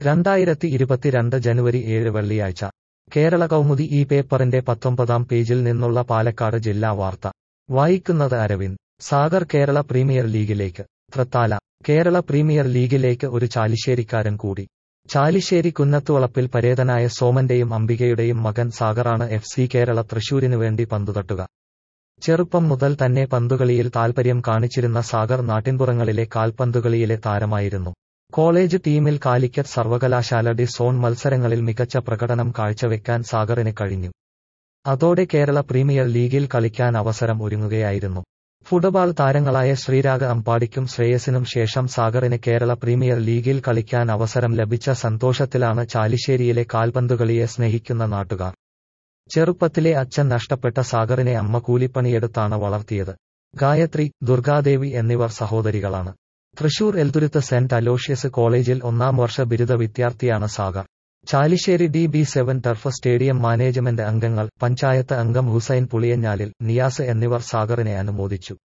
2022 ജനുവരി 7 വെള്ളിയാഴ്ച കേരള കൗമുദി ഈ പേപ്പറിന്റെ 19-ാം പേജിൽ നിന്നുള്ള പാലക്കാട് ജില്ലാ വാർത്ത വായിക്കുന്നത് അരവിന്ദ്. സാഗർ കേരള പ്രീമിയർ ലീഗിലേക്ക്. തൃത്താല. കേരള പ്രീമിയർ ലീഗിലേക്ക് ഒരു ചാലിശ്ശേരിക്കാരൻ കൂടി. ചാലിശ്ശേരി കുന്നത്തുവളപ്പിൽ പരേതനായ സോമന്റെയും അംബികയുടെയും മകൻ സാഗറാണ് FC കേരള തൃശൂരിനു വേണ്ടി പന്തുതട്ടുക. ചെറുപ്പം മുതൽ തന്നെ പന്തുകളിയിൽ താൽപര്യം കാണിച്ചിരുന്ന സാഗർ നാട്ടിൻപുറങ്ങളിലെ കാൽപന്തുകളിയിലെ താരമായിരുന്നു. കോളേജ് ടീമിൽ കാലിക്കറ്റ് സർവകലാശാല സോൺ മത്സരങ്ങളിൽ മികച്ച പ്രകടനം കാഴ്ചവെക്കാൻ സാഗറിന് കഴിഞ്ഞു. അതോടെ കേരള പ്രീമിയർ ലീഗിൽ കളിക്കാൻ അവസരം ഒരുങ്ങുകയായിരുന്നു. ഫുട്ബോൾ താരങ്ങളായ ശ്രീരാഗ അമ്പാടിക്കും ശ്രേയസിനും ശേഷം സാഗറിന് കേരള പ്രീമിയർ ലീഗിൽ കളിക്കാൻ അവസരം ലഭിച്ച സന്തോഷത്തിലാണ് ചാലിശ്ശേരിയിലെ കാൽപന്തുകളിയെ സ്നേഹിക്കുന്ന നാട്ടുകാർ. ചെറുപ്പത്തിലെ അച്ഛൻ നഷ്ടപ്പെട്ട സാഗറിനെ അമ്മ കൂലിപ്പണിയെടുത്താണ് വളർത്തിയത്. ഗായത്രി, ദുർഗാദേവി എന്നിവർ സഹോദരികളാണ്. തൃശൂർ എൽതുരുത്ത് സെന്റ് അലോഷ്യസ് കോളേജിൽ 1-ാം വർഷ ബിരുദ വിദ്യാർത്ഥിയാണ് Sagar. Chalissery DB7 turf stadium management അംഗങ്ങൾ, പഞ്ചായത്ത് അംഗം ഹുസൈൻ പുളിയഞ്ഞാലിൽ, നിയാസ് എന്നിവർ സാഗറിനെ അനുമോദിച്ചു.